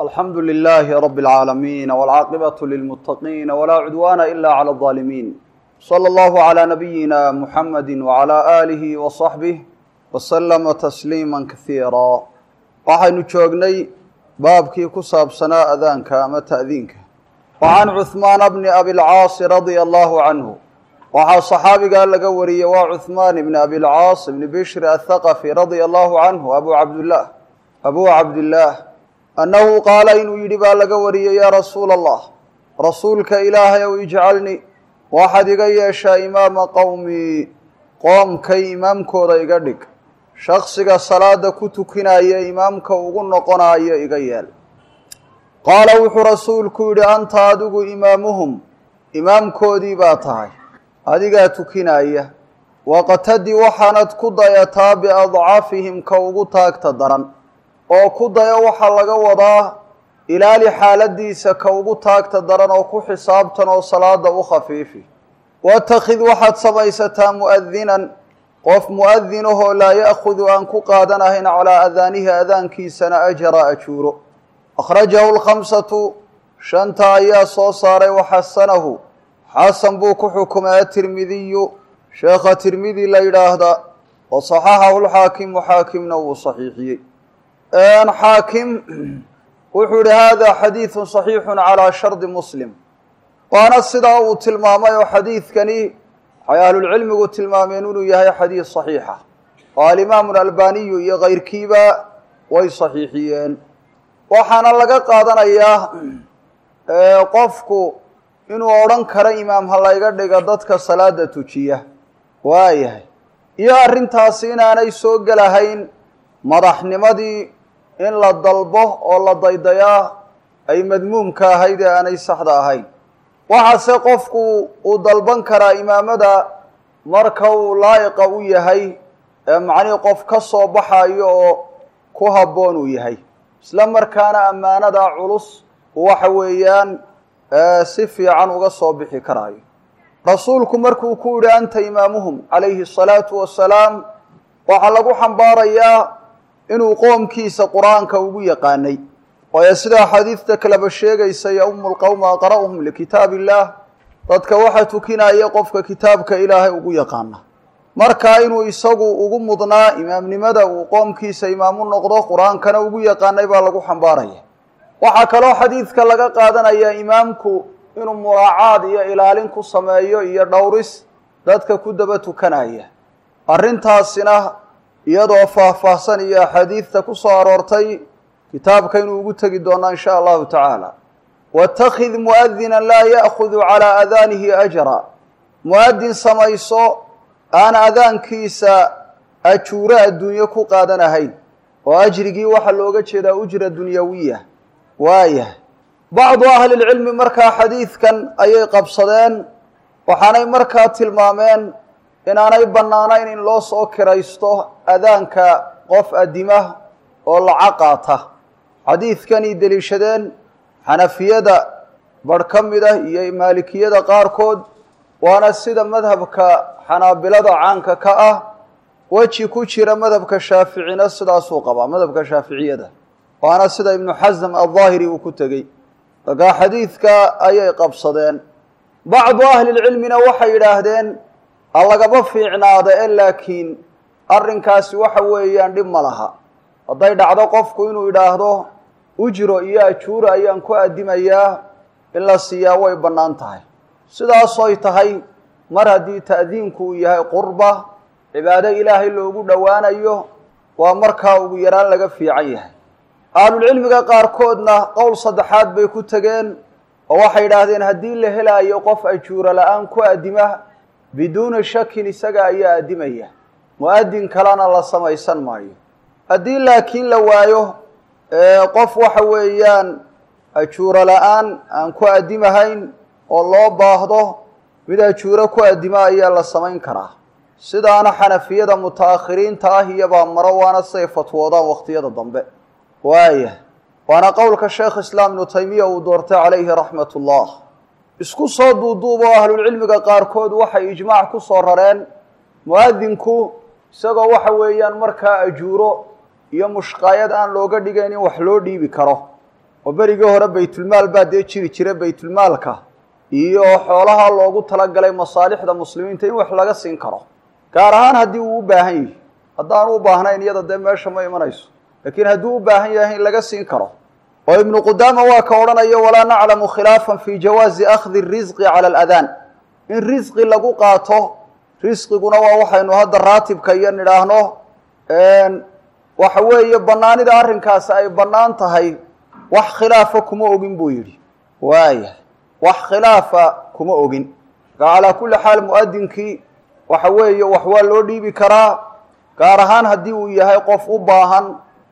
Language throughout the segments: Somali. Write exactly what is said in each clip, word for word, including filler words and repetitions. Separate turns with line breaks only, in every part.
الحمد لله رب العالمين والعاقبة للمتقين ولا عدوان إلا على الظالمين صلى الله على نبينا محمد وعلى آله وصحبه وسلم تسليما كثيرا waxaynu joognay baabkii ku saabsanaa adaanka ama ta'diinka وعن عثمان بن أبي العاص رضي الله عنه waxaa صحaabiga laga wariyay waa عثمان بن أبي العاص بن بشر الثقفي رضي الله عنه أبو عبد الله أبو عبد الله أنه قال إنه يدبا laga wariyay يا رسول الله رسولك إلهي ويجعلني واحد يغيشا إمام قومي قوم كي إمامكوda iga dhig shakhsiga salaada ku tukinaya imaamka ugu noqonaya iga yeel qaala wuxuu rasuulku yidhi anta adigu imaamuhum imaamkoodii baa tahay adigaa tukinaya waqtadi waxaanad ku dayataa biadcafihim ka ugu taagta daran oo ku daya waxaa laga wadaa ilaali xaaladiisa ka ugu taagta daran oo ku xisaabtan oo salaada u khafiifi watakhid waxaad samaysataa mu'adinan qof mu'adinahoo laa ya'khudu aan ku qaadanahayn calaa adaanihi adaankiisana ajra ajuuro akhrajahu lkhamsatu shanta ayaa soo saaray waxasanahu xasan buu ku xukumay atirmidiyu sheekha tirmidi la yidhaahda wa saxaxahu lxaakimu xaakimna wuu saxiixiyey xaakim wuxuu yihi hada xadiidu صaxiixu calaa shardi muslim waana sidaa uu tilmaamay oo xadiidkani waxay ahlulcilmigu tilmaameen inuu yahay xadiid صaxiixa oo alimaamu albaniyu iyo kayrkiiba way saxiixiyeen waxaana laga qaadanayaa qofku inuu odhan karo imaam ha layga dhiga dadka salaada tujiya waayahay iyo arrintaasi inaanay soo gelahayn madaxnimadii in la dalbo oo la daydayaa ay madmuumka ahayd ee aanay saxda ahayn waxaase qofku uu dalban karaa imaamada marka uu laa'iqa u yahay ee macnihii qof ka soo baxayo oo ku habboon uu yahay isla markaana ammaanada culus waxa weeyaan si fiican uga soo bixi karaayo rasuulku markuu ku yidhi anta imaamuhum calayhi الsalaatu wasalaam waxaa lagu xambaarayaa inuu qoomkiisa qur-aanka ugu yaqaanay waayo sidaa xadiidta kaleba sheegaysa yaumu lqowma aqra'uhum likitaab illah dadka waxa tukinaya qofka kitaabka ilaahay ugu yaqaana markaa inuu isagu ugu mudnaa imaamnimada uu qoomkiisa imaamu noqdo qur-aankana ugu yaqaanay baa lagu xambaaraya waxaa kaloo xadiidka laga qaadanayaa imaamku inuu muraacaad iyo ilaalin ku sameeyo iyo dhowris dadka ku daba tukanaya arrintaasina iyadoo faahfaahsan iyo axaadiidta ku soo aroortay kitaabka inuu ugu tegi doonaa in sha allahu tacaala watakhid mu'adinan laa ya'khudu calaa adaanihi ajra mu'adin samayso aan adaankiisa ajuuro adduunyo ku qaadanahayn oo ajrigii waxaa looga jeedaa ujra dunyawiya waayahay bacdu ahlilcilmi markaa xadiidkan ayay qabsadeen waxaanay markaa tilmaameen inaanay bannaanayn in loo soo kiraysto adaanka qof adima oo laca qaata xadiidkanay deliishadeen xanafiyada barh ka mid ah iyo maalikiyada qaarkood waana sida madhabka xanaabilada caanka ka ah weji ku jira madhabka shaaficina sidaasuu qabaa madhabka shaaficiyada waana sida ibnu xasm aldaahiri uu ku tegey markaa xadiidka ayay qabsadeen bacdu ahlilcilmina waxay yidhaahdeen ha lagaba fiicnaada e laakiin arrinkaasi waxa weeyaan dhib ma laha hadday dhacdo qofku inuu yidhaahdo ujro iyo ajuuro ayaan ku addimayaa in la siiyaa way bannaan tahay sidaasoy tahay mar haddii ta'diinku uu yahay qurba cibaado ilaahay loogu dhowaanayo waa markaa ugu yaraan laga fiican yahay ahlulcilmiga qaarkoodna qowl saddexaad bay ku tegeen oo waxay yidhaahdeen haddii la helaayo qof ajuuro la-aan ku addima biduuni shakin isaga ayaa addimaya mu'adin kalena la samaysan maayo haddii laakiin la waayo qof waxa weeyaan ajuuro la-aan aan ku addimahayn oo loo baahdo mid ajuuro ku addima ayaa la samayn karaa sidaana xanafiyada muta'akhiriinta ah iyobaa maro waana siday fatwoodaan wakhtiyada dambe waaya waana qowlka sheekh islaam ibnu taymiya uu doortay calayhi raxmat ullah isku soo duuduub oo ahlulcilmiga qaarkood waxay ijmaac ku soo rareen mu'adinku isagoo waxa weeyaan markaa ajuuro iyo mushqaayad aan looga dhigayn in wax loo dhiibi karo وبريقه هره بيت المال بعد يشري شراء بيت المال كه iyo xoolaha loogu tala galay masaalixda muslimiinta in wax laga siin karo gaar ahaan hadii uu u baahan yahay hadaan u baahnayn iyada de meesha ma imanayso laakiin hadii uu baahan yahay in laga siin karo oo ibn Qudaama waa ka oranayo wala naclamu khilaafan fi jawaazi akhdhi ar-rizqi ala al-adhan in rizqi lagu qaato rizqiguna waa waxaynu hadda raatibka iyo nidhaahno een waxa weeye banaanida arrinkaas ay banaan tahay wax khilaafa kuma ogin buu yiri waaya wax khilaafa kuma ogin ala kulli xaal muadinkii waxa weeye wax waa loo dhiibi karaa gaar ahaan hadii uu yahay qof u baahan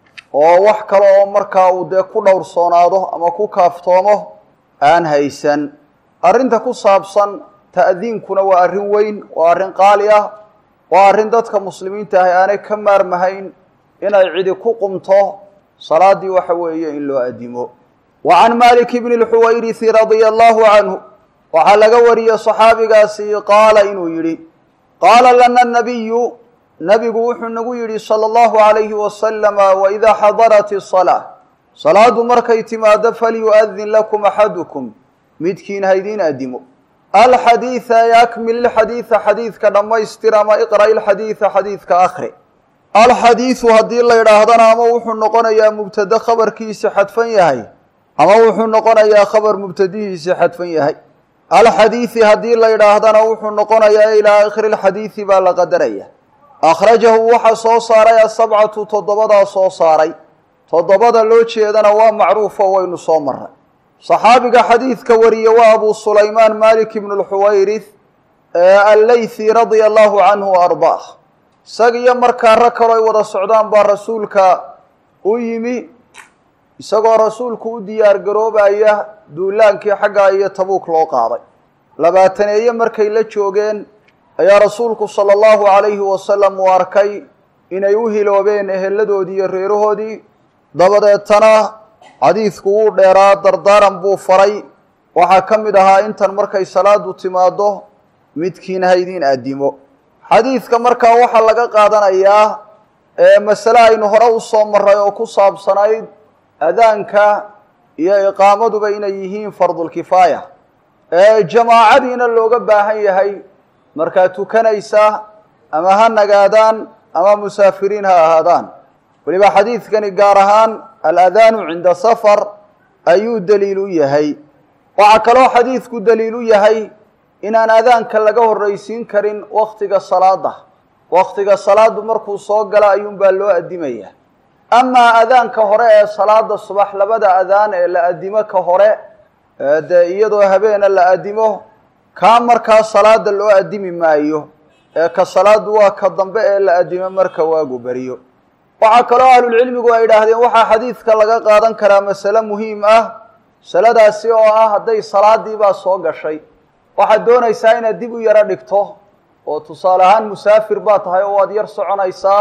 oo wax kale oo markaa uu de ku dhowrsoonaado ama ku kaaftoomo aan haysan arinta ku saabsan ta'diinkuna waa arin weyn waa arin qaali ah waa arin dadka muslimiinta ah aanay ka maarmahayn inay cidi ku qumto salaadii waxa weeye in loo adimo وعن مالك بن الحويرث رضي الله عنه وحلق وري صحابي قاسي قال إنه يري قال لنا النبي نبي وحنه يري صلى الله عليه وسلم وإذا حضرت الصلاة صلاة مركيت ما دفل يؤذن لكم أحدكم مدكين هيدين أدموا الحديث يكمل الحديث حديث كنما يسترام اقرأ الحديث حديث كآخر الحديث هدي الله يراهدنا ما وحنه يا مبتدا خبر كيس حدفن يهي ama wuxuu noqonayaa khabar mubtadihiisa xadfan yahay al hadith hadii la yiraahdana wuxuu noqonayaa ila aakhir al hadith baa la qadaraya akhrajahu waxa soo saaray sab'atu todobada soo saaray todobada loo jeedana waa macruuf oo waynu soo maray saxaabiga hadithka wariyo waa Abu Sulaymaan Malik ibn al-Huwayrith al-Laythi radiyallahu anhu arbaah sagiya markaa rakaro ay wada socdaan baa rasuulka u yimi isagoo rasuulku u diyaar garoobaya duulaankii xagga iyo Tabuuk loo qaaday labaataneeye markay la joogeen ayaa rasuulku sallallahu alayhi wasallam warkay inay u hiloobeen eheladoodii iyo reerahoodii dabadeetana xadiisku uu dheeraa dardaaran buu faray waxa kamid ahaa intan markay salaadu timaado midkiin haydin aadimo xadiiska markaa waxa laga qaadanayaa ee mas'ala aynu hore u soo maray oo ku saabsanayd أذانك يا إقامة بينيهين فرض الكفاية جماعتنا اللوغة باهي هي مركاتو كنيسة أما هنقادان أما مسافرين هادان ولبا حديث كان قارهان الأذان عند سفر أيو دليل يهي وعكلو حديث كو دليل يهي إن أن أذانك لقوه الرئيسين كرين وقتك الصلاة وقتك الصلاة مركو صوق لا أيوم بالو أدميه أما أذان كهراء صلاة الصباح لبدا أذان إلا أدمه كهراء يدو هبين إلا أدمه كامر كصلاة اللو أدم ما أيه كصلاة وكالضنباء إلا أدمه مركا واقو بريو وعكرا أهل العلم قوى إلهدين وحا حديث كاللغا قادن كرا مسألة مهمة سلادة سيوها هدي صلاة ديبا صوغ الشيء وحا دون إيساين الدبو يردكتو وتصالحان مسافر باتها يواد يرسعون إيساه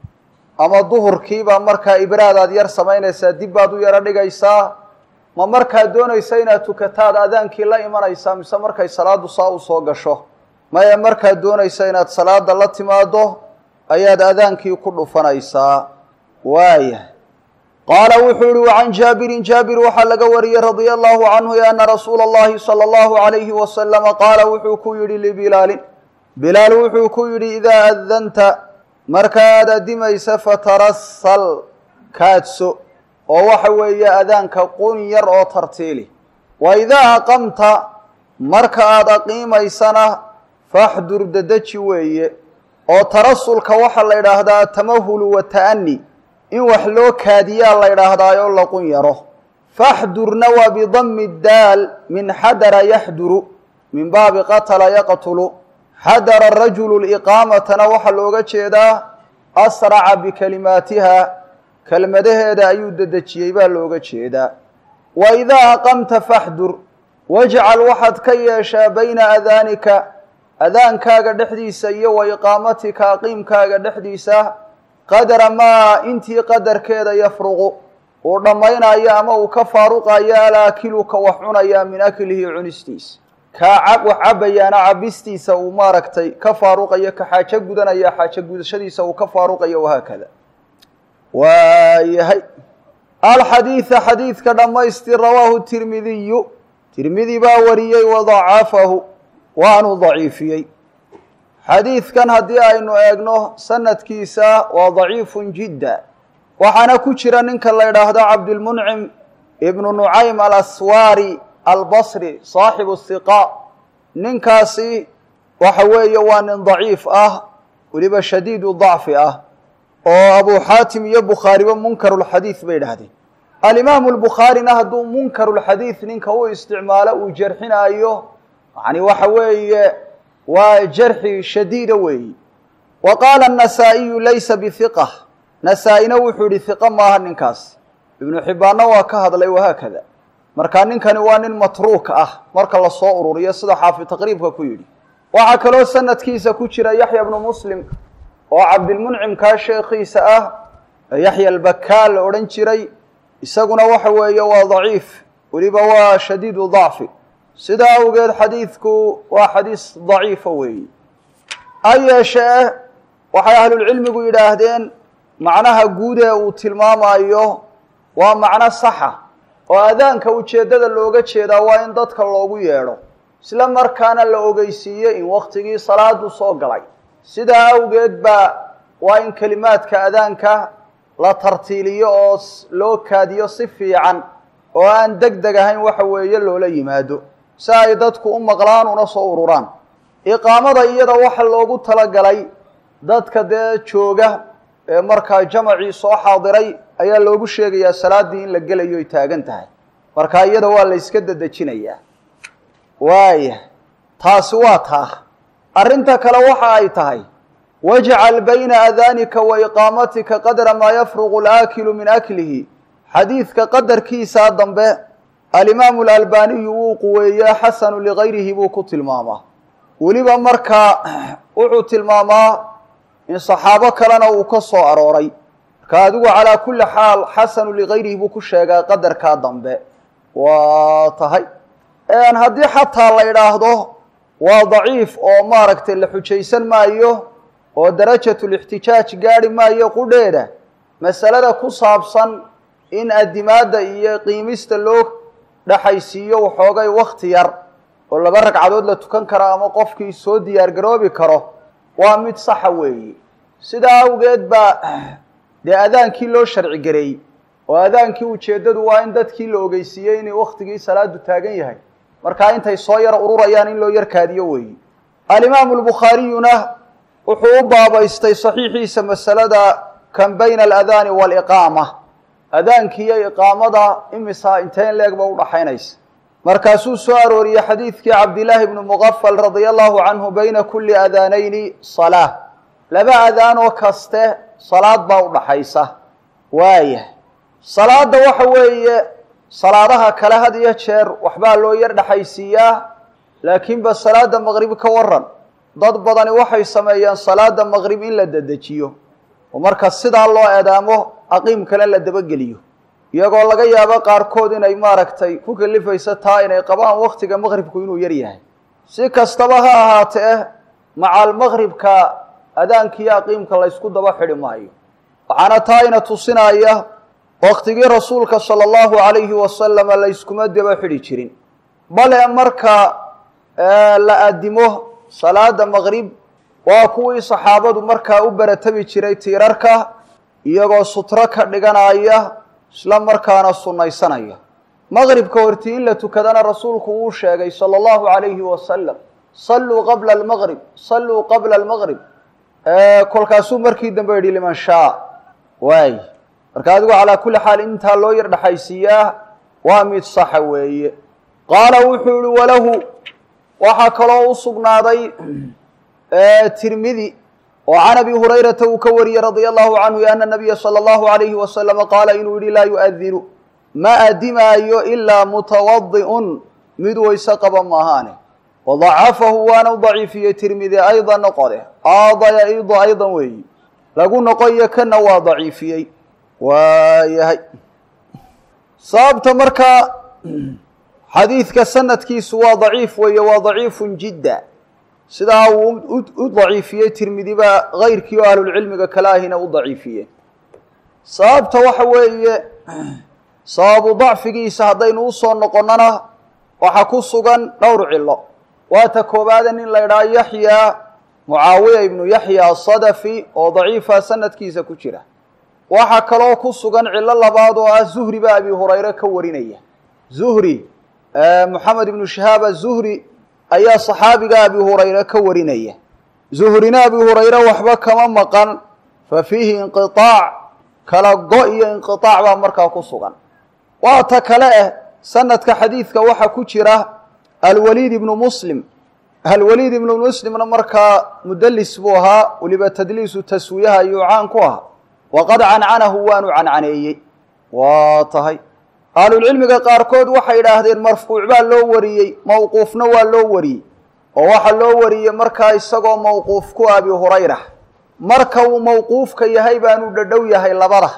ama duhurkiiba markaa ibraadaad yar samaynaysaa dib baad u yara dhigaysaa ma markaa doonaysa inaad tukataad adaankii la imanaysaa mise markay salaadu saa u soo gasho maya markaa doonaysa inaad salaada la timaado ayaad adaankii ku dhufanaysaa waaya qaala wuxuu yidhi can jaabirin jaabir waxaa laga wariyey radia allahu canhu ana rasuula allahi sala allahu alayhi wasalama qaala wuxuu ku yidhi libilaalin bilaal wuxuu ku yidhi idaa adanta markaad adimaysa fatarassal kaadso oo waxa weeye adaanka qun yar oo tartiili wa idaa aqamta marka aad aqiimaysana fahdur dadaji weeye oo tarassulka waxa la yiraahdaa tamahul wa ta'anni in wax loo kaadiyaa la yiraahdaa la qun yaro fahdurna wa bi dhammi dal min hadara yahduru min baabi qatala yaqtulu حضر الرجل الإقامة وحا لوغا جيدا أسرع بكلماتها كلمته دا أيود دجيبا لوغا جيدا وإذا أقمت فاحضر واجعل واحد كيشا بين أذانك أذان كاغا دحديسا وإقامتك أقيم كاغا دحديسا قدر ما انتي قدر كيدا يفرغ ورمينا أياما وكفارق أيا لاكلك وحنا أيا من أكله عنستيس كعب وعبيانا عبستيسا وماركتي كفاروقيا كحاجة قدنا يا حاجة قدشديسا وكفاروقيا وهكذا ويهي الحديث حديث كلما يستر رواه الترمذي ترمذي باوريي وضعفه وأنه ضعيفي حديث كان هدي أنه أجنه سنة كيسا وضعيف جدا وحنا كشرا إنك الله يرهد عبد المنعم ابن نعيم الأسواري البصري صاحب الثقاء ننكاسي وحوي وان ضعيف أه ولبا شديد الضعف أه وأبو حاتم يبخاري ومنكر الحديث بين هذه الإمام البخاري نهدو منكر الحديث ننك هو استعماله وجرحنا أيه يعني وحوي وجرح شديد وي وقال النسائي ليس بثقة نسائي نوحي ثقة ما هننكاس ابن حبان وكهد لي وهكذا مركان ننكن وان متروك أه مركا الله صور يصدح حافظ تقريبا كيولي وعكلو سنة كيسا كتشرا يحيى بن مسلم وعبد المنعم كاشيخيسا أه يحيى البكال ورنشري يساقنا وحوي وضعيف ولبوا شديد ضعف سدا وقال حديثكو وحديث ضعيف وي أي شيء وحي أهل العلم يقول إلهدين معناها قودة وتلماما أيوه ومعنى صحة وأذانك وشيدد اللوغة شيدا وإن ضدك اللوغو ييرو سلام مركان اللوغيسية إن وقتك صلاة صوغلي سدا وقال با وإن كلمات كأذانك لا ترتيلي أو لو كاديو صفي عن وأن دقدقهين وحوي يلو ليمادو سايدتك أم غلان ونصوروران إقامة إيدا وحا لوغو تلقلي دادك دي تشوغة مركا جمعي سو حاضري أيا لوغو شيغيا صلاة دين لقليو يتاقنتها مركا إيدا والا يسكد دجينيا وايه تاسواتها أرنتك لوحا أيتهاي واجعل بين أذانك وإقامتك قدر ما يفرغ الآكل من أكله حديثك قدر كيسا ضمبه الإمام الألباني وقوية حسن لغيره بوكت الماما ولبا مركا وعوت الماما إن صحابك لنا وكسو أروري كادوا على كل حال حسن لغيره بوكشيغا قدر كادنبه وطهي إن هدي حتى الله يراهده وضعيف أو ماركت اللي حجيسان مايو ودرجة الاحتجاج قاري مايو قديره مسألة كصابصا إن الدماد إيا قيميست اللوك dhaxaysiyo waxoogay waqti yar oo laba ragcadood la tukan kara ama qofkii soo diyaar garoobi karo waa mid sax weeye sida awgeed ba de adaankii loo sharci gareey oo adaankii ujeedadu waa in dadkii la ogeysiiyay in waqtigii salaadu taagan yahay marka intay soo yar ururayaan in loo yar kaadiyo weeye al-Imam al-Bukhari-na wuxuu baabaystay saxiixiisa masalada kan bayna al-adhan wal-iqamah أذانك يا إقامة إمسا إنتين لك بوضع حينيس مركاسو سوار يا حديثك عبد الله بن مغفل رضي الله عنه بين كل أذانين صلاة لبا أذان وكسته صلاة بوضع حيسة وايه صلاة وحوية صلاة كلها دي يتشير وحبال لو يرد حيسية لكن بالصلاة المغرب كورن ضد بدن وحي سميان صلاة المغرب إلا ددتشيو ومركز سيدا الله أدامه أقيم كلا لدبقليو يقول لك يا بقار كود إن إماركتي كوك اللي في ستها إن قبان وقتك المغرب كوينو يريه سيك استبها هاته مع المغرب كأدان كي أقيم كلا يسكد بحر مايو وعنا تاينة تصنايا وقتك رسولك صلى الله عليه وسلم لا يسكمد بحر يشرين بل أمرك آه لا أدمه صلاة المغرب وكوي صحابة مركا أبرة تبي تشري تيراركا iyagoo sutra ka dhiganaya isla markaana sunnaysanaya maghribka hortii in la tukadana rasuulku uu sheegay sallallahu alayhi wa sallam sallu qabla al-maghrib sallu qabla al-maghrib ee kolkaasuu markii dambe yiri liman shaa way marka adigu ala kulli xaal inta loo yar dhaxaysiyaa waa mid sax weeye qaala wuxuu walahu waxa kaloo u sugnaaday ee tirmidhi وعن أبي هريرة وكوري رضي الله عنه أن النبي صلى الله عليه وسلم قال إنه لا يؤذن ما أدم إلا متوضئ مدوي سقب مهانه وضعفه وانا ضعيفية ترمذي أيضا نقاله آضي أيضا أيضا وي لقول نقايا كنا ضعيفية ويهي صابت مركا حديث كسنة كيس وضعيف وي وضعيف جدا سدا وضعيفية ترمذي با غير كيو أهل العلم كلاهنا وضعيفية صابت وحوي sababu dacfigiisa haddaynu u soo noqonnana waxaa ku sugan dhowr cilo waata koobaada nin la ydhaha yaxya mucaawiya ibnu yaxya asadafi oo daciifa sanadkiisa ku jira waxaa kaloo ku sugan cilo labaad oo ah zuhri baa abi hurayre ka warinaya zuhri moxamed ibnu shahaab azuhri ayaa saxaabiga abi hurayre ka warinaya zuhrina abi hurayre waxba kama maqan fa fiihi inqiطaac kala go iyo inqiطaac baa markaa ku sugan waa ta kale ah sanadka xadiidka waxaa ku jira alwaliid ibnu muslim alwaliid ibnu muslimna markaa mudalis buu ahaa weliba tadliisu taswiyaha ayuu caan ku ahaa waqad cancanahu waanu cancaneeyey waa tahay ahlulcilmiga qaarkood waxay idhaahdeen marfuuc baa loo wariyey mawquufna waa loo wariyey oo waxaa loo wariyey markaa isagoo mawquuf ku abi hurayra marka uu mawquufka yahay baanu dhadhow yahay labada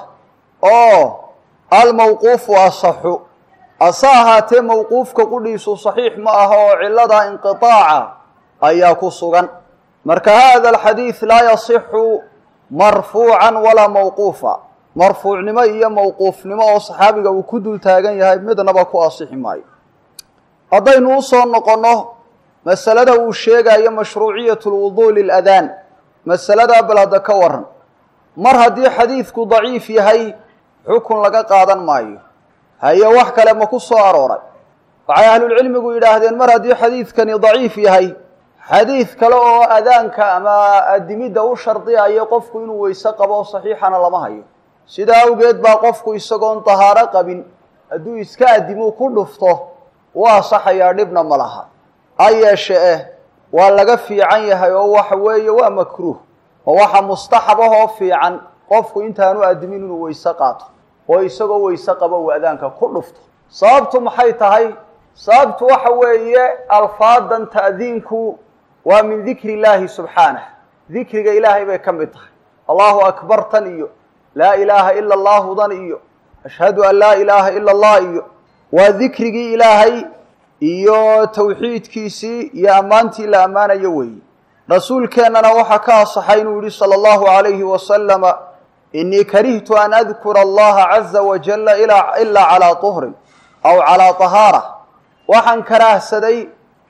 oo almawquufu asaxu ase ahaatee mawquufka qudhiisu saxiix ma aha oo cilada inqiطaaca ayaa ku sugan marka hada alxadiid laa yasixu marfuucan walaa mawquufa marfuucnimo iyo mawquufnimo oo saxaabiga uu ku dul taagan yahay midnaba ku asixi maayo haddaynu u soo noqonno masalada uu sheegayo mashruuciyat lwuduu liladaan masaladaa bal hadda ka waran mar haddii xadiidku daciif yahay xukun laga qaadan maayo haye wax kale ma ku soo arooray waxay ahlulcilmigu yidhaahdeen mar haddii xadiidkani daciif yahay xadiid kale oo adaanka ama adimidda u shardiyayo qofku inuu weyse qabo saxiixana lama hayo sidaa awgeed baa qofku isagoon tahaaro qabin hadduu iska adimuu ku dhufto wuu asaxayaa dhibna ma laha ha yeeshe eh waa laga fiican yahay oo waxa weeye waa makruuh oo waxa mustaxab ahoo fiican qofku intaanu adimin inuu weyse qaato oo isagoo weyse qabo uu adaanka ku dhufto sababtu maxay tahay sababtu waxa weeye alfaadan ta'diinku waa min dikri illaahi subxaanah dikriga ilaahay bay ka mid tahay allahu akbar tan iyo laa ilaaha ila allahu dan iyo ashhadu an laa ilaaha ila allah iyo waa dikrigii ilaahay iyo tawxiidkiisii iyo ammaantii la ammaanayo weeye rasuulkeennana waxaa ka asaxay inuu yihi sala allahu calayhi wasalama inii karihtu an adkura allaha caza wajalla ilaa calaa tuhrin aw calaa tahaara waxaan karaahsaday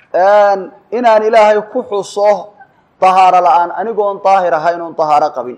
inaan ilaahay ku xuso tahaaro la-aan anigoon daahir ahayn oon tahaaro qabin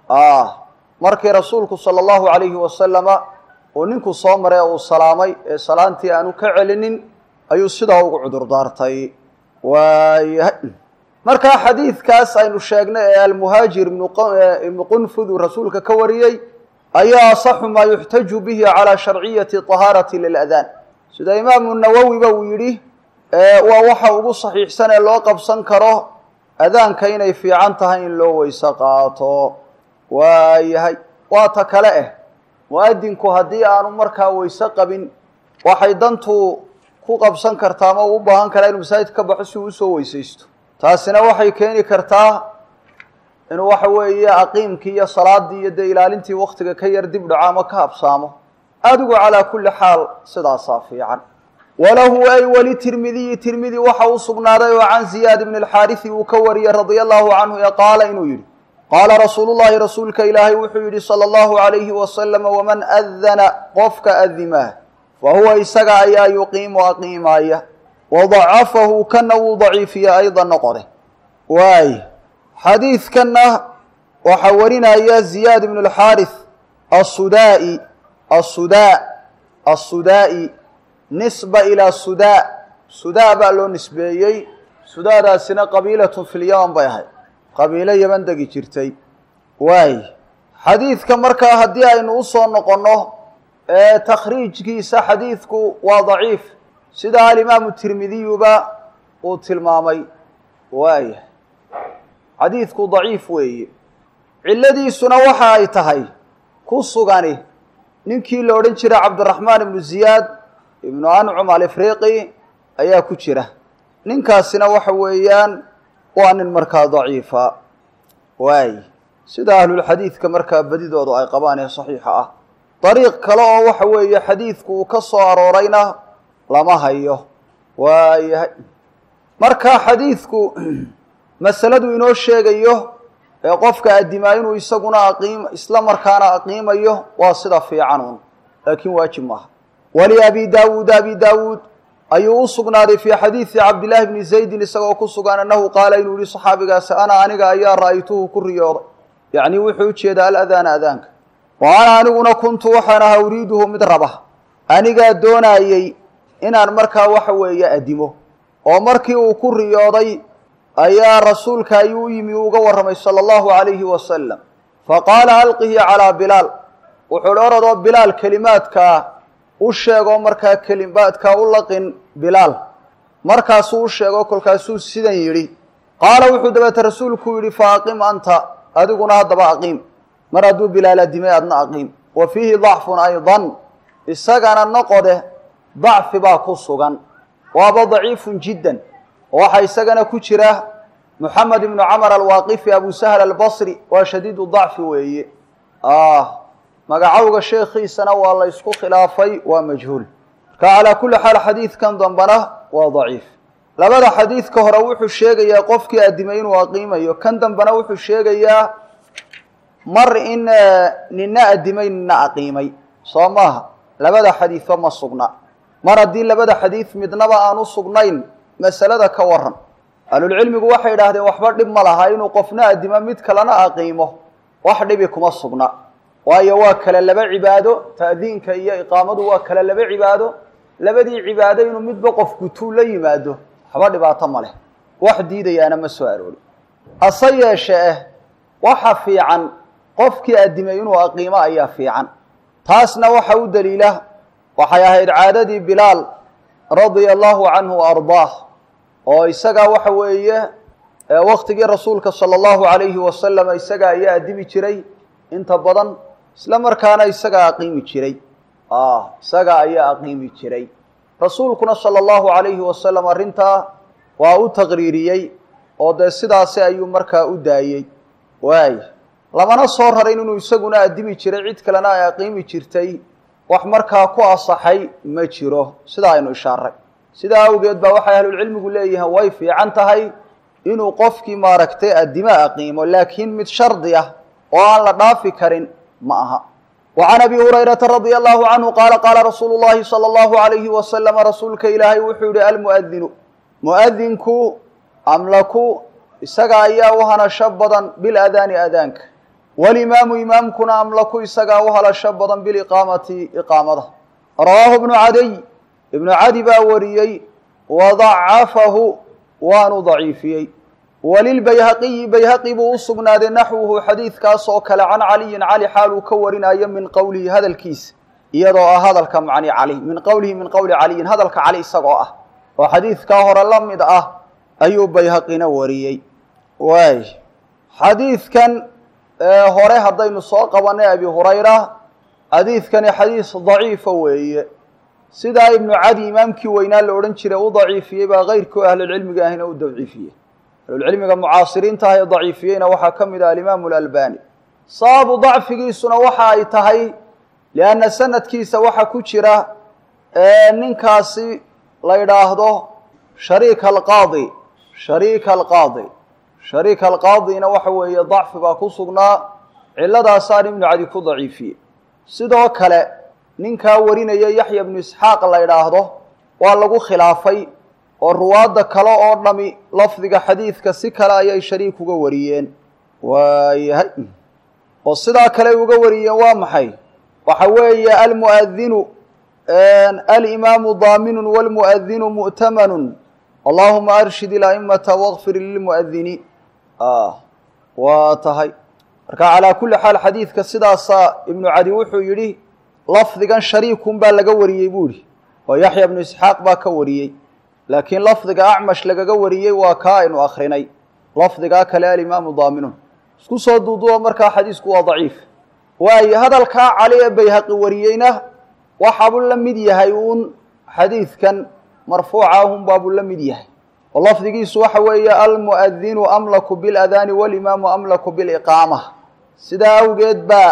markii rasuulku sala allahu calayhi wasalama uu ninku soo maray uu salaamay ee salaantii aanu ka celinin ayuu sidaa ugu cudur daartay waayahay markaa xadiidkaas aynu sheegnay ee almuhaajir ibnu qunfud uu rasuulka ka wariyey ayaa asaxu maa yuxtaju bihi calaa sharciyati tahaarati liladaan sida imaamu nawowiba uu yidhi waa waxa ugu saxiixsan ee loo qabsan karo adaanka inay fiican tahay in loo weyse qaato waayahay waa ta kale ah mu-adinku haddii aanu markaa weyse qabin waxay dantu ku qabsan kartaa ama u baahan karaa inuu masaajid ka baxo si uu usoo weysaysto taasina waxay keeni kartaa inuu waxa weeye aqiimkii iyo salaadii iyo dee ilaalintii waktiga ka yar dib dhaco ama ka habsaamo adigu calaa kulli xaal sidaasaa fiican walahu ay weli tirmidiyi tirmidi waxa u sugnaaday oo can ziyaad ibni alxaarisi uu ka wariyey radia allahu canhu ee qaala inuu yidhi qaala rasuulu llahi rasuulka ilaahay wuxuu yidhi sala allahu calayhi wasalama waman adana qofka adimaa fa huwa isaga ayaa yuqiimu aqiimaaya wadacafahu kana wuu daciifiye ayda noqode waay xadiidkanna waxaa warinaya ziyaad ibnu alxaaris asudaa'i asudaa asudaa'i nisba ilaa sudaa sudaa baa loo nisbeeyey sudaadaasina qabiilatun fi lyaman bay ahayd qabiilo yaman degi jirtay waay xadiidka markaa haddii aynu usoo noqonno ee takhriijkiisa xadiidku waa daciif sida alimaamu tirmidiyuba uu tilmaamay waaya xadiidku daciif weeye cilladiisuna waxa ay tahay ku sugani ninkii la odhan jiray cabdiraxmaan ibnu ziyaad ibnu ancum alifriqi ayaa ku jira ninkaasina waxa weeyaan waa nin markaa daciifa waay sida ahlulxadiidka markaa badidoodu ay qabaan ee saxiixa ah dariiq kale oo waxa weeye xadiidku uu ka soo aroorayna lama hayo waayahay markaa xadiidku masaladu inoo sheegayo ee qofka adimaa inuu isaguna aqiim isla markaana aqiimayo waa sida fiicanuun laakiin waajib maaha waliabi daawuud abi daawuud ayuu u sugnaaday fii xadiidi cabdillaahi bni zaydin isagoo ku sugan annahu qaala inuu yihi saxaabigaasi ana aniga ayaa ra'aytuhu ku riyooday yacnii wuxuu u jeedaa aladaana adaanka wa ana aniguna kuntu waxaan ahaa uriiduhu mid raba anigaa doonaayey inaan markaa waxa weeye adimo oo markii uu ku riyooday ayaa rasuulka ayuu u yimi uga warramay sala allahu calayhi wasalam faqaala alqihi calaa bilaal wuxuu hi oradoo bilaal kelimaadkaa u sheegoo markaa kelimaadkaa u laqin bilaal markaasuu u sheego kolkaasuu sidan yidhi qaala wuxuu dabeete rasuulku yidhi fa aqim anta adiguna haddaba aqiim mar hadduu bilaal adimay adna aqiim wa fiihi dacfun aydan isagana noqode dacfi baa ku sugan waaba daciifun jiddan waxaa isagana ku jira moxamed ibnu camar alwaaqifi abu sahl albasri waa shadiidu dacfi weeye magacowga sheekhiisana waa la ysku khilaafay waa majhuul marka calaa kulli xaal xadiidkan dambana waa daciif labada xadiidka hore wuxuu sheegayaa qofkii adimay inuu aqiimayo kan dambena wuxuu sheegayaa mar in nina adimay nina aqiimay soo maaha labada xadiidba ma sugna mar haddii labada xadiid midnaba aan u sugnayn masalada ka waran ahlulcilmigu waxay idhaahdeen waxba dhib ma laha inuu qofna adimo mid kalena aqiimo wax dhibi kuma sugna waayo waa kale laba cibaado ta'diinka iyo iqaamadu waa kale laba cibaado labadii cibaado inuu midba qof gutuu la yimaado waxba dhibaato ma leh wax diidayaana ma soo aroori hase yeeshee waxa fiican qofkii adimay inuu aqiimo ayaa fiican taasna waxa u daliila waxay ahayd caadadii bilaal radia allahu canhu ardaah oo isagaa waxa weeye waktigii rasuulka sala allahu calayhi wasalam isagaa ayaa adimi jiray inta badan isla markaana isagaa aqiimi jiray isagaa ayaa aqiimi jiray rasuulkuna sala allahu calayhi wasalam arrintaa waa u taqriiriyey oo dee sidaasi ayuu markaa u daayey waay lamana soo rarin inuu isaguna adimi jiray cid kalena ay aqiimi jirtay wax markaa ku asaxay ma jiro sidaa aynu ishaaray sidaa awgeed baa waxay ahlulcilmigu leeyihiin way fiican tahay inuu qofkii maaragtay adimo aqiimo laakiin mid shardi ah oo aan la dhaafi karin ma aha wa can abi hurayrata radia allahu canhu qaala qaala rasuulu llahi sala allahu alayhi wasalama rasuulka ilaahay wuxuu yihi almu'adinu mu'adinku amlaku isaga ayaa u hanasho badan biladaani adaanka walimaamu imaamkuna amlaku isagaa u halasho badan biliqaamati iqaamada rawaahu ibnu cadiy ibnu cadi baa wariyey wadacafahu waanu daciifiyey walilbayhaqiyi bayhaqi buu u sugnaaday naxwuhu xadiidkaas oo kale can caliyin cali xaal uu ka warinayo min qowlihi hadalkiisa iyadoo ah hadalka macni cali min qowlihi min qowli caliyin hadalka cali isagoo ah oo xadiidkaa hore la mid ah ayuu bayhaqina wariyey waay xadiidkan hore haddaynu soo qabanay abi hurayra xadiidkani xadiis daciifa weeye sidaa ibnu cadi imaamkii weynaa la odhan jiray u daciifiyey baa keyrkii ahlulcilmiga ahina u daciifiyey ahlulcilmiga mucaasiriinta ah ee daciifiyeyna waxaa ka mid ah alimaamu alalbani sababu dacfigiisuna waxa ay tahay lianna sanadkiisa waxa ku jira ninkaasi la yidhaahdo shariik alqaadi shariika alqaadi shariika alqaadina waxa weeye dacfi baa ku sugnaa ciladaasaan ibnu cadi ku daciifiyey sidoo kale ninkaa warinaya yaxya bnu isxaaq la yidhaahdo waa lagu khilaafay oo ruwaadda kale oo dhami lafdiga xadiidka si kale ayay shariik uga wariyeen waayahay oo sidaa kale uga wariyeen waa maxay waxa weeye almu'adinu alimaamu daaminun wاlmu'adinu mu'tamanun allahuma arshid ilaimata wاغfir lilmu'adiniin waa tahay marka calaa kuli xaal xadiidka sidaasaa ibnu cadi wuxuu yidhi lafdigan shariikun baa laga wariyey buu yihi oo yaxya bnu isxaaq baa ka wariyey laakiin lafdiga acmash lagaga wariyey waa kaa aynu akrinay lafdigaa kale alimaamu daaminun isku soo duuduo markaa xadiisku waa daciif waayo hadalkaa cali ee bayhaqi wariyeyna waxaabuu la mid yahay uun xadiidkan marfuuca hun baabuu la mid yahay oo lafdigiisu waxa weeye almu'adinu amlaku biladaani walimaamu amlaku biliqaama sidaa awgeed baa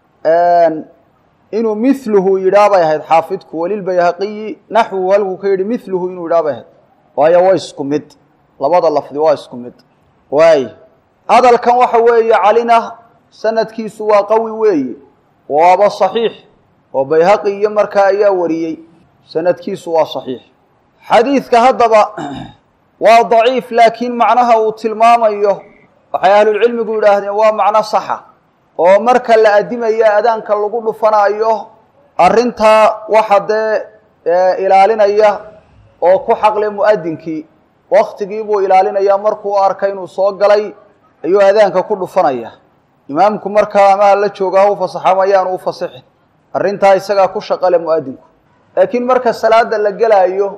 inuu miluhu yidhaa bay ahayd xaafidku walilbayhaqiyi naxwuhu halkuu ka yidhi miluhu inuu yidhaa bay ahayd waayo waa isku mid labada lafdi waa isku mid waay hadalkan waxa weeye calina sanadkiisu waa qawi weeye waaba صaxiix وبيهقي يمركا أيا وريي سند كيسو صحيح حديث كهضبا وضعيف لكن معناها وتلمام أيه وحي أهل العلم يقول هذا هو معنى صحة ومركا لأدم أيا أذان كاللقود فنا أيه أرنتها واحد إلى لنا أيه وكحق لمؤذنك وقت جيبوا إلى لنا أيا مركو أركين وصوق لي أيه أذان ككل فنا أيه إمامكم مركا ما لا تشوقه فصحما يان وفصح أرنتها يسقى كشق لمؤذنك لكن مركا الصلاة اللي جل أيه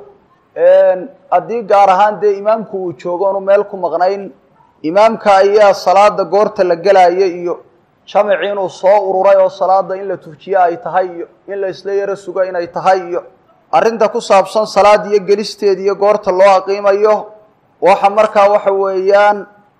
أدي قارهان دي إمامكو وشوقون ومالكو مغنين إمامك أيها الصلاة قورت اللقلا أيه شمعين وصاء وروري والصلاة إلا تفجيها أي تهيئ إلا إسلي رسوغين أي تهيئ أرنتا كصابصان صلاة دي قلستي دي قورت الله قيمة أيه وحمركا وحويان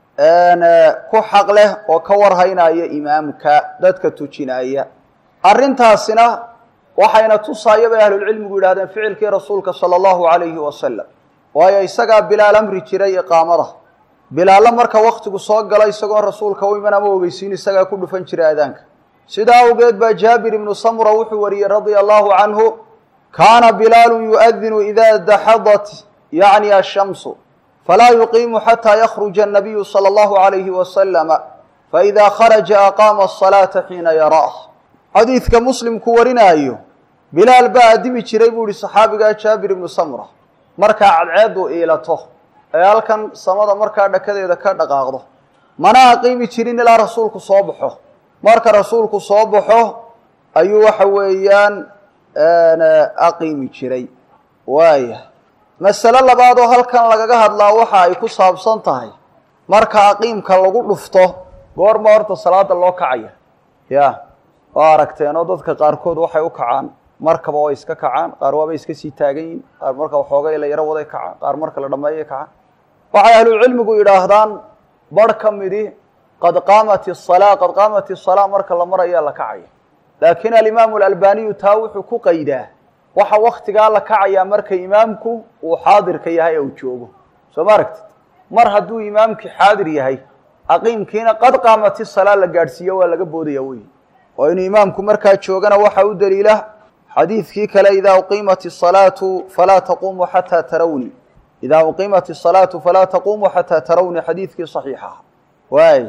كحق له وكور هينا أيه إمامك دادك تجين أيه أرنتا سنة وحين تصايب أهل العلم يقول هذا فعل كي رسولك صلى الله عليه وسلم وهي يسقى بلال أمر جري قامره بلال مركا وقتك صاق لا يسقى رسولك ويمنا موغيسين يسقى كل فنشر أذانك سيدا وقيد بجابر بن سمرة وحوري رضي الله عنه كان بلال يؤذن إذا دحضت يعني الشمس فلا يقيم حتى يخرج النبي صلى الله عليه وسلم فإذا خرج أقام الصلاة حين يراه حديث كمسلم كورنا أيه بلال با دمي جيري بوري صحابيغا جابر بن سمرة marka cadceedu iilato ee halkan samada marka dhakadeeda ka dhaqaaqdo mana qiimi jirin ilaa rasuulku soo baxo marka rasuulku soo baxo ayuu waxa weeyaan ana aqimi jiray waaya mas'ala labaad oo halkan lagaga hadlaa waxa ay ku saabsan tahay marka aqimka lagu dhufto goor ma horta salaada loo kacayo ya aragteen oo dadka qaar kood waxay u kacaan markaba way iska kacaan qaar waa iska sii taagan qaar marka waxooga ila yara waday kacaan qaar marka la dhameeyay kacaan waxa ahlu cilmigu yiraahdaan bar kamidi qad qaamati as-salaa qad qaamati as-salaa marka la marayo la kacayo laakiin al-imaam al-albani taa wuxuu ku qaydaa waxa waqtiga la kacaya marka imaamku uu xaadirka yahay oo joogo soo maragtid mar haduu imaamki xaadir yahay aqimkiina qad qaamati as-salaa la gaarsiyo waa laga boodaya way oo in imaamku marka joogana waxa uu daliila حديث كيك لا إذا أقيمت الصلاة فلا تقوموا حتى تروني إذا أقيمت الصلاة فلا تقوموا حتى تروني حديث كي صحيحة واي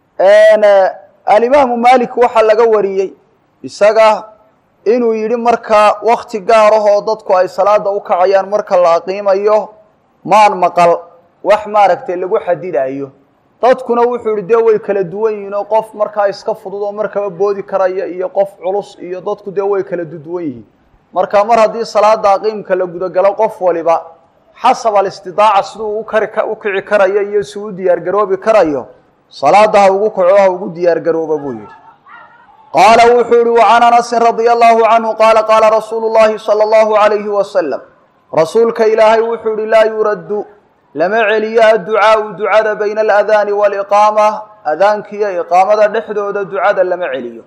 أنا الإمام مالك وحل قوريي إساقه إنه يريد مركا وقت قاره ضدكو أي صلاة وكعيان مركا لا أقيم أيوه ما مقل وحمارك تلقوا حديد أيوه dadkuna wuxuu yiri way kala duwan yihiin qof marka iska fududo marka boodi karaya iyo qof culus iyo dadku de way kala duwan yihiin marka mar hadii salaada qiimka la gudo galo qof waliba xasab al-istidaa'a sidoo u karka u kici karaya iyo soo diyaar garoobi karayo salaada ugu kaco ugu diyaar garooba buu yiri qala wuxuu yiri wa anas radiyallahu anhu qala qala rasuulullaahi sallallahu alayhi wa sallam rasuulka ilaahay wuxuu yiri la yuraddu لما عليا الدعاء دعاء بين الأذان والإقامة أذان كي إقامة دحدود الدعاء لما عليا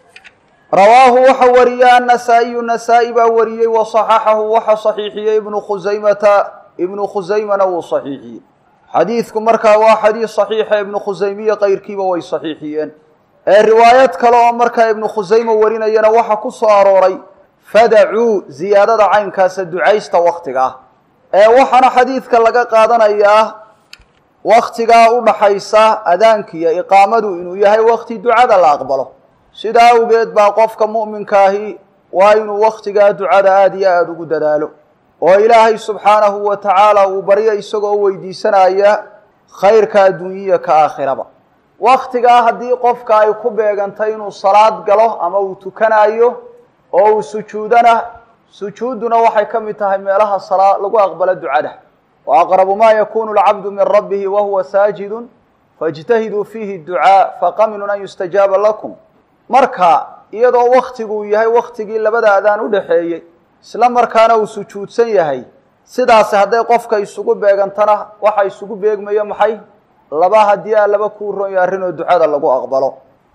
رواه وحوريا النسائي النسائي باوري وصححه وحصحيحي ابن خزيمة ابن خزيمة وصحيحي حديثكم مركا وحديث صحيح ابن خزيمية غير كيبا وصحيحيا الروايات كلام مركا ابن خزيمة ورينا ينوحا كساروري فدعوا زيادة عين كاس الدعاء وقتها waxana xadiidka laga qaadanayaa waqtiga u dhaxaysa adaanka iyo iqaamadu inuu yahay waqti ducada la aqbalo sida awgeed baa qofka muuminka ahi waa inuu waqtiga ducada aad iyo aad ugu dadaalo oo ilaahay subxaanahu wa ta'ala uu bariyo isagoo weydiisanaya khayrka adduunyo ka aakhiraba waqtiga hadii qofka ay ku beegantay inuu salaad galo ama uu tukanayo oo uu sujuudana سجودنا وحي كم تهي ميلها الصلاة لقوا أقبل الدعاء وأقرب ما يكون العبد من ربه وهو ساجد فاجتهدوا فيه الدعاء فقمن أن يستجاب لكم مركا يدو وقتك يهي وقتك إلا بدأ أذان ودحيي سلام مركانا وسجود سيهي سيداس هدي قفك يسوقوا بيغانتنا وحي يسوقوا بيغم يمحي لباها ديا لبكور يارينو الدعاء لقوا أقبلوا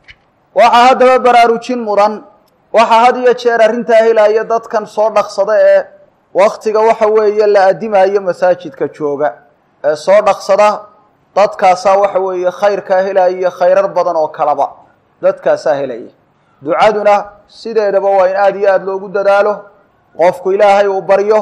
وحا هذا براروجين مران waxa hadiya jeer arinta helaya dadkan soo dhaqsada ee waqtiga waxa weeye la adimayo masaajidka jooga ee soo dhaqsada dadkaas waxa weeye khayrka helaya khayrar badan oo kalaba dadkaas helaya ducaduna sideedaba waa in aad iyo aad loogu dadaalo qofku ilaahay uu baryo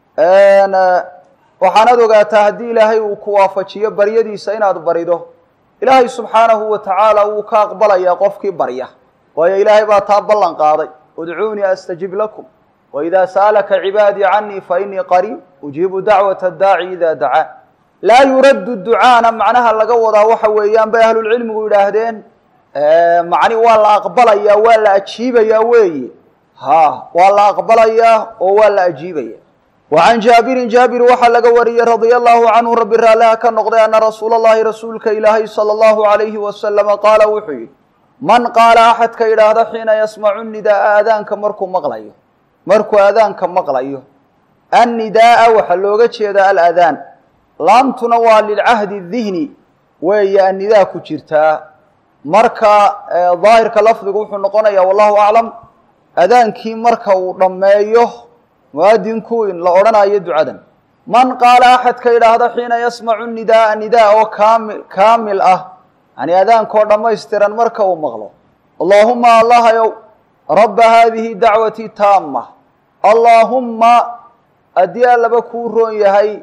waxaanaad ogaataa haddii ilaahay uu ku waafajiyo baryadiisa inaad barido ilaahay subxaanahu wa tacaala wuu ka aqbalayaa qofkii barya waayo ilaahay baa taa ballan qaaday udcuunii astajib lakum waidaa sa'alaka cibaadii canii fainii qariib ujiibu dacwata addaaci idaa dacaa laa yuraddu ducaana macnaha laga wadaa waxa weeyaan bay ahlulcilmigu yidhaahdeen macni waa la aqbalayaa waa la ajiibayaa weeye ha waa la aqbalayaa oo waa la ajiibaya وعن جابر جابر وحا لغا وري رضي الله عنه رب الرالها كنقضي أن رسول الله رسولك إلهي صلى الله عليه وسلم قال وحي من قال أحد كإلهذا حين يسمع النداء آذانك مركو مغليه مركو آذانك مغليه النداء وحلوغة شيداء الآذان لم تنوى للعهد الذهني وهي النداء كجرتا مركا ظاهر كلفظ قوح النقونة والله أعلم آذانك مركو رميه muaadinku in la odhanayo ducadan man qaala axadka yidhaahda xiina yasmacu nidaaa nidaa oo kaamil kaamil ah yani adaankoo dhammaystiran marka uu maqlo allaahumma allahayow rabba haadihi dacwatii taama allaahumma haddii allaba kuu roon yahay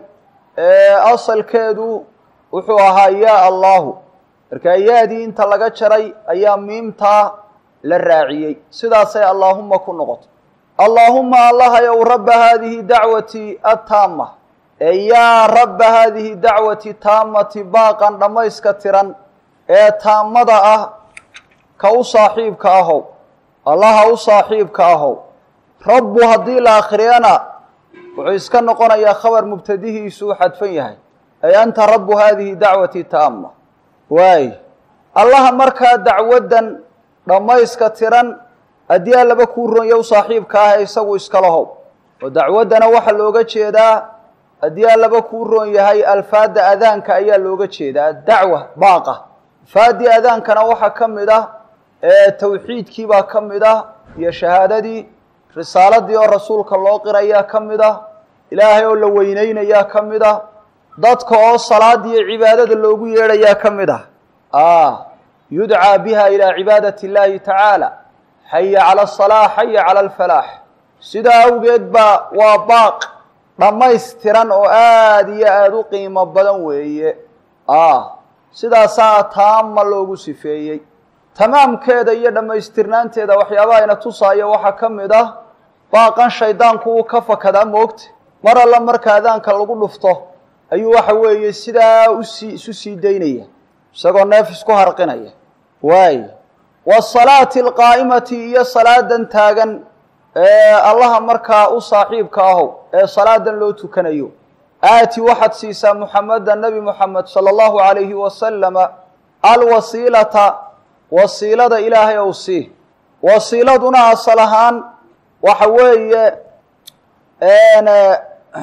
asalkeedu wuxuu ahaa yaa allaahu markaa yaadii inta laga jaray ayaa miimtaa la raaciyey sidaasay allaahumma ku noqoto اللهم الله يا رب هذه دعوتي التامة يا رب هذه دعوتي تامة باقا دميسك تران اي تامة اه كو صاحب كاهو الله او صاحب كاهو رب هدي الآخريانا وعيسك نقونا يا خبر مبتديه سوحة فيها اي انت رب هذه دعوتي تامة واي الله مركا دعودا دميسك تران haddii allaba kuu ron yow saaxiibka ah isagu iska lahow oo dacwaddana waxaa looga jeedaa haddii allaba kuu roon yahay alfaada adaanka ayaa looga jeedaa dacwa baaqa alfaadii adaankana waxaa ka mid ah ee tawxiidkii baa ka mid ah iyo shahaadadii risaaladii oo rasuulka loo qirayaa ka mid ah ilaahay oo la weynaynayaa ka mid ah dadka oo salaad iyo cibaadada loogu yeedhayaa ka mid ah yudcaa biha ilaa cibaadati illaahi tacaala حي على الصلاة حي على الفلاح سيدا أوجد با وباق لما يسترن وآد يأذو قيمة بدن ويه آه سيدا ساعة تام اللوغو سفيه تمام كده يدما يسترنان تيدا وحيابا ينتصايا وحكم ده باقا شيطان كو كفا كده موقت مرة لما كادان كاللوغو لفته أيو وحويه سيدا سوسي دينيه ساقو نافس كو هرقينيه واي والصلاة القائمة هي صلاة تاغن الله مركا وصاحب كاهو صلاة لو تكنيو آتي واحد سيسا محمد النبي محمد صلى الله عليه وسلم الوسيلة وسيلة إلهي أوصيه وسيلتنا الصلاحان وحوي أنا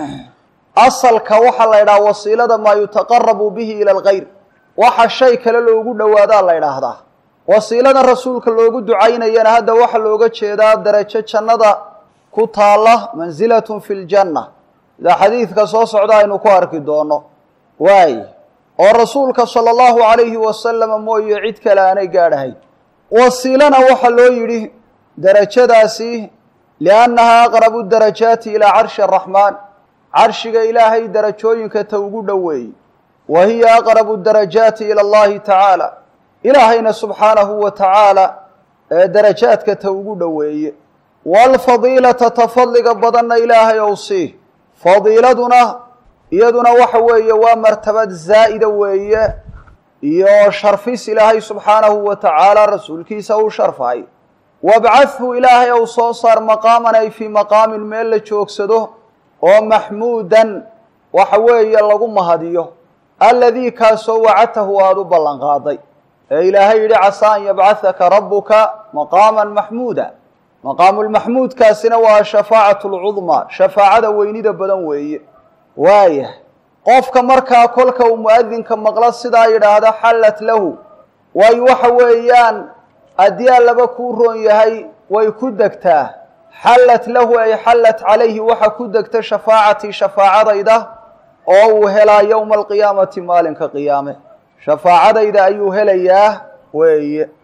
أصل كوحل إلى وسيلة ما يتقرب به إلى الغير وحا الشيء كاللو يقول وهذا الله إلى هذا wasiilada rasuulka loogu ducaynayana hadda waxa looga jeedaa darajo jannada ku taala manzilatun fil janna ila xadiidka soo socda aynu ku arki doono waay oo rasuulka sallallahu alayhi wasallam mooyo cid kale aanay gaadhahay wasiilana waxa loo yiri darajadaasi lianaha aqrabu darajati ila arshi arrahman arshiga ilaahay darajooyinka ta ugu dhaweey wa hiya aqrabu darajati ila allah ta'ala إلهينا سبحانه وتعالى درجاتك توقو دوي والفضيلة تفضلق بدن إلهي يوصيه فضيلتنا يدنا وحوية ومرتبة زائدة وية يا شرفيس إلهي سبحانه وتعالى رسول كيسه شرفاي وابعثه إلهي يوصوصر مقامنا في مقام الميل تشوكسده ومحمودا وحوية لغم هديه الذي كاسو وعته وادو بلنغاضي إلهي عسى أن يبعثك ربك مقاما محمودا مقام المحمود كاسنا وشفاعة العظمى شفاعة وينيد بدن وي وايه قفك مركا كلك ومؤذنك مقلص داير هذا حلت له ويوح ويان أديال لبكورون يهي ويكدكتاه حلت له أي حلت عليه وحكدكت شفاعتي شفاعة ضيده أو هلا يوم القيامة مالك قيامه شفاعة إذا أيها لياه وي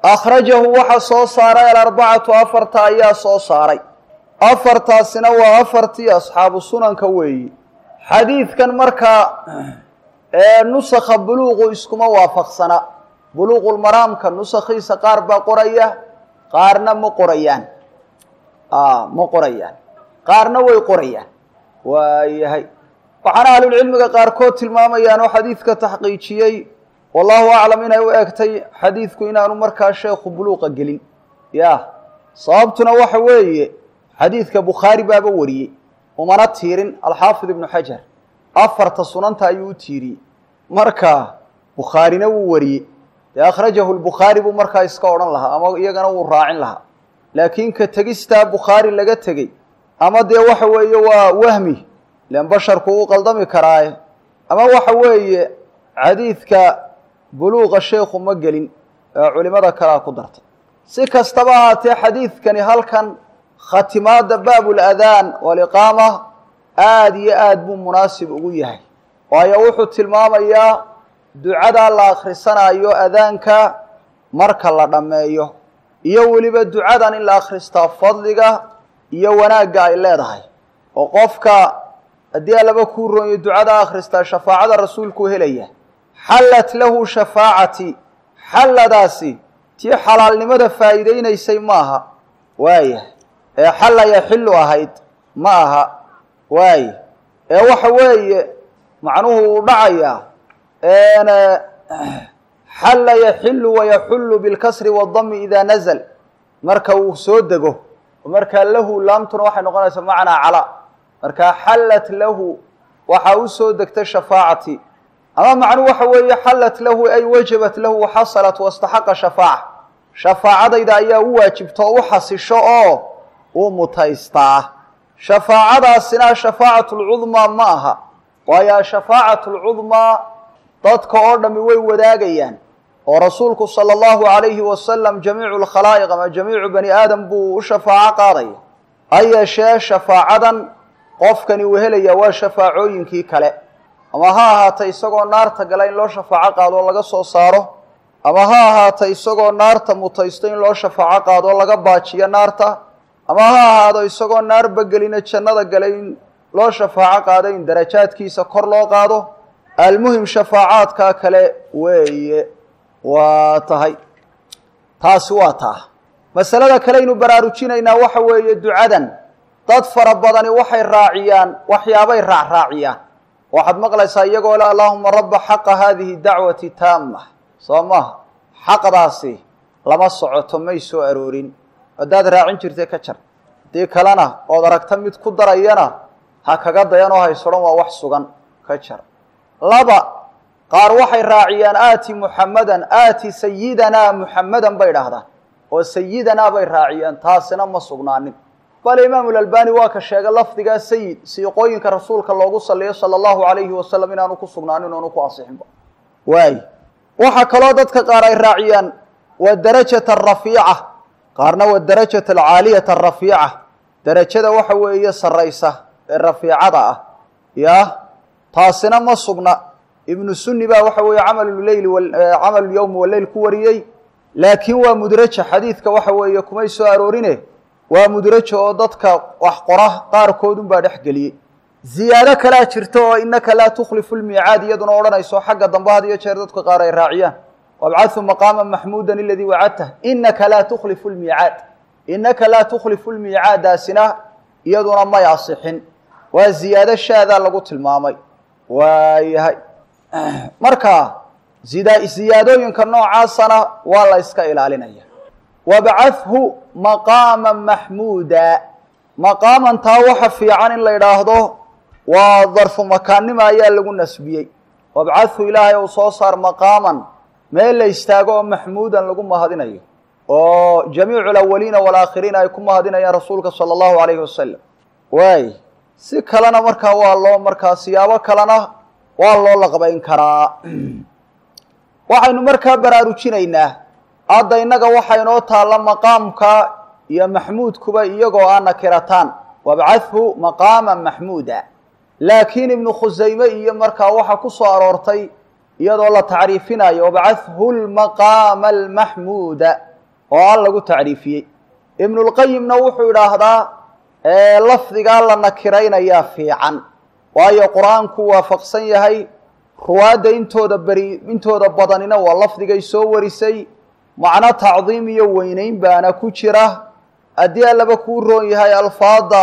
akhrajahu waxa soo saaray alarbacatu afarta ayaa soo saaray afartaasina waa afartii asxaabu sunanka weeyi xadiidkan markaa ee nusakha buluuqu iskuma waafaqsana buluuqul maraamka nusakhiisa qaar baa qoraya qaarna ma qorayaan ah ma qorayaan qaarna way qorayaan waayahay waxaana ahlulcilmiga qaarkood tilmaamayaan oo xadiidka taxqiijiyey wallahu aclam inay u egtay xadiidku inaanu markaa sheekhu buluuqa gelin ya sababtuna waxa weeye xadiidka bukhaari baaba wariyey umana tiirin alxaafid ibnu xajar afarta sunanta ayuu u tiiriyey markaa bukhaarina wuu wariyey dee akhrajahu lbukhaari buu markaa iska odhan lahaa ama iyagana wuu raacin lahaa laakiin ka tegistaa bukhaari laga tegey ama dee waxa weeye waa wahmi ilan basharku uu qaldami karaaye ama waxa weeye xadiidka buluuqa sheekhu ma gelin ee culimada kalea ku dartay si kastaba ahaatee xadiidkani halkan khatimaadda baabuladaan waliqaama aada iyo aada buu munaasib ugu yahay waayo wuxuu tilmaamayaa ducadaa la akhrisanayo adaanka marka la dhammeeyo iyo weliba ducadan in la akhristaa fadliga iyo wanaagga ay leedahay oo qofka haddii allaba kuu roonyo ducada akhristaa shafaacada rasuulku helaya xallat lahu shafaacati xalladaasi tii xalaalnimada faa'iideynaysay maaha waaya ee xalla yaxillu ahayd ma aha waaye ee waxa weeye macnuhu uu dhacayaa xalla yaxillu wayaxullu bilkasri waadami idaa nazal marka uu soo dego markaa lahu laamtuna waxay noqonaysaa macnaa calaa markaa xallat lahu waxaa u soo degtay shafaacati ama macnuhu waxa weeye xallat lahu ay wajabat lahu waxasalat wastaxaqa shafaaca shafaacadayda ayaa u waajibto o u xasisho oo uu mutaystaa shafaacadaasina shafaacatu lcudmaa ma aha waayo shafaacatu lcudmaa dadka oo dhami way wadaagayaan oo rasuulku sala allahu calayhi wasalam jamiicu lkhalaa'iq ama jamiicu bani aadam buu u shafaaco qaadaya ha yeeshee shafaacadan qofkani uu helaya waa shafaacooyinkii kale ama ha ahaatay isagoo naarta gala in loo shafaaco qaado o laga soo saaro ama ha ahaatay isagoo naarta mutaysto in loo shafaaco qaado o laga baajiyo naarta ama ha ahaado isagoo naarba gelina jannada galay in loo shafaaco qaado in darajaadkiisa kor loo qaado almuhim shafaacaadkaa kale weeye waa tahay taasi waa taa masalada kale aynu baraarujinaynaa waxa weeye ducadan dad fara badani waxay raaciyaan waxyaabay raacraaciyaan waxaad maqlaysaa iyagoo le allaahuma rabba xaqa haadihi dacwati taama soo maha xaqdaasi lama socoto may soo aroorin haddaad raacin jirtay ka jar haddii kalena ood aragta mid ku darayana ha kaga dayanoo haysodhan waa wax sugan ka jar laba qaar waxay raaciyaan aati muxammadan aati sayidanaa muxammadan bay idhaahdaan oo sayidanaa bay raaciyaan taasina ma sugnaanin bal imaamu lalbani waa ka sheegay lafdigaa sayid siiqooyinka rasuulka loogu saliyo sala allahu calayhi wasalam inaanu ku sugnaanin oonu ku asixinba waay waxaa kaloo dadka qaar ay raaciyaan waa darajata arafiica qaarna waa darajata alcaaliyata arafiica darajada waxa weeye sarraysa ee rafiicada ah ya taasina ma sugna ibnu sunni baa waxa weeye camaluleyli camalulyawmi waleyl ku wariyey laakiin waa mudraja xadiidka waxa weeye kumay soo aroorine waa mudraja oo dadka wax qora qaarkoodun baa dhex geliyey ziyaado kalaa jirta oo inaka laa tukhlifu lmiicaad iyaduna odhanayso xagga dambe had iyo jeer dadka qaar ay raaciyaan wabcathu maqaama maxmuudan iladii wacadtah inaka laa tukhlifu lmiicaad inaka laa tukhlifu lmiicaadaasina iyaduna may asixin waa ziyaado shaadaa lagu tilmaamay waayahay marka ziyaadooyinka noocaasana waa la iska ilaalinaya wabcathu maqaama maxmuuda maqaaman taa waxa fiican in la idhaahdo waa darfu makaannima ayaa lagu nasbiyey wabcathu ilaahay uu soo saar maqaaman meel la istaago oo maxmuudan lagu mahadinayo oo jamiicu alawaliina waalaakhiriina ay ku mahadinayaan rasuulka sala allahu calayhi wasalam waay si kalena markaa waa loo markaa siyaabo kalena waa loo laqbayn karaa waxaynu markaa baraarujinaynaa hadda innaga waxaa inoo taalla maqaamka iyo maxmuudkuba iyagoo ah nakirataan wabcathu maqaama maxmuuda laakiin ibnu khusayme iyo markaa waxaa ku soo aroortay iyadoo la tacriifinayo wabcathu lmaqaama almaxmuuda oo aan lagu tacriifiyey ibnulqayimna wuxuu idhaahdaa lafdigaa la nakiraynayaa fiican waayo qur-aanku waafaqsan yahay ruwaadda intooda beri intooda badanina waa lafdigay soo warisay macno tacdiim iyo weynayn baana ku jira haddii allaba kuu roon yahay alfaada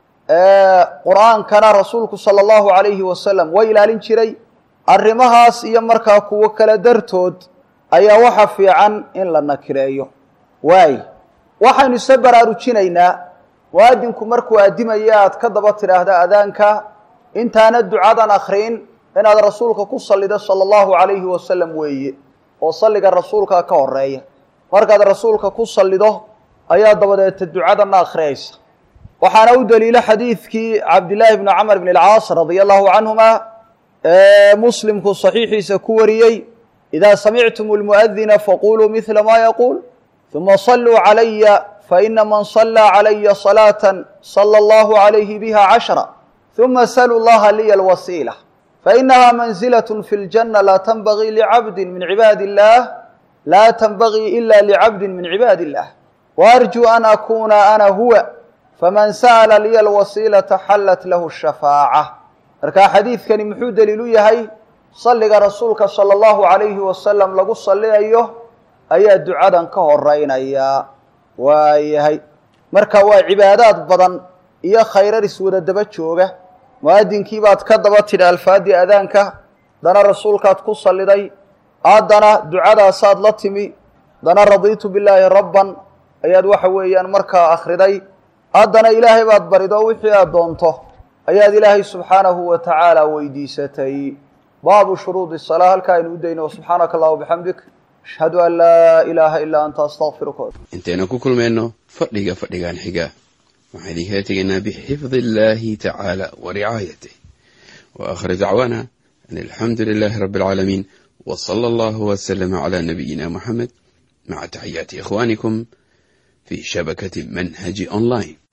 qur-aankana rasuulku sala allahu calayhi wasalam waa ilaalin jiray arrimahaas iyo markaa kuwo kale dartood ayaa waxa fiican in la nakireeyo waay waxaynu isa baraarujinaynaa mu'adinku markuu addimaya aad ka daba tidhaahda adaanka intaana ducadan akhriin inaad rasuulka ku sallido sala allahu calayhi wasalam weeye oo salliga rasuulka ka horeeya markaad rasuulka ku sallido ayaa dabadeeta ducadana akhriyaysa waxaana u daliilo xadiidkii cabdillaahi bni camr bni alcaas radia allahu canhuma ee muslimku saxiixiisa ku wariyey idaa samictum lmu'adina faquluu midla ma yaquul uma saluu calaya faina man salaa calaya salaata sala allahu calayhi biha cashra uma saluu llaha liya alwasiila fainaha manzilaة fi اljanة laa tanbagii licabdi min cibaadi اllah laa tanbagii ila licabdi min cibaadi اllah waarjuu an akuna ana huwa faman sa'la liya alwasiilata xallat lahu shafaaca markaa xadiidkani muxuu daliil u yahay salliga rasuulka sala allahu calayhi wasalam lagu salliyayo ayaa ducadan ka horeynayaa waayahay marka waa cibaadaad badan iyo khayrar iswada daba jooga mu'adinkii baad ka daba tidhi alfaadii adaanka dana rasuulkaad ku salliday haddana ducadaasaad la timi dana radiitu billaahi rabban ayaad waxa weeyaan markaa akhriday haddana ilaahay baad barido wixii aad doonto ayaad ilaahay subxaanahu wa tacaala weydiisatay baabu shuruudi salaa halkaa aynu u dayno subxaanaka allah wabixamdik ashhadu an laa ilaaha ilaa anta astaqfiruka
intaynu ku kulmayno fadhiga fadhigan xiga waxaan idinkaga tegaynaa bixifdi illaahi tacaala wa ricaayatih wa aakhir dacwaana an alxamdu lilaahi rabbi alcaalamiin wa sala allahu wasalama calaa nabiyina muxamed maca taxiyaati ikhwaanikum fi shabakati manhaji online.